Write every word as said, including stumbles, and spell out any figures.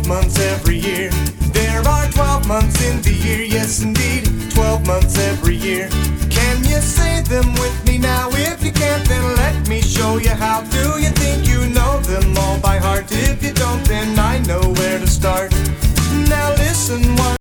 twelve months every year. There are twelve months in the year, yes indeed, twelve months every year. Can you say them with me now? If you can't, then let me show you how. Do you think you know them all by heart? If you don't, then I know where to start. Now listen, one